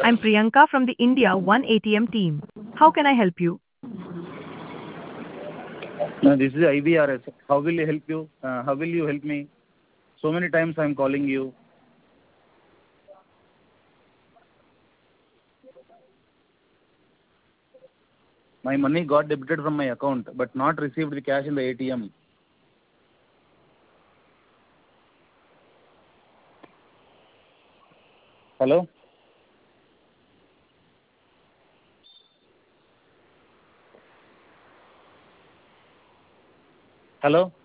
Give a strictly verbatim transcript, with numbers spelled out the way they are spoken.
I'm Priyanka from the India One A T M team. How can I help you? No, this is I B R S. How will you help you? Uh, how will you help me? So many times I'm calling you. My money got debited from my account, but not received the cash in the A T M. Hello? Hello?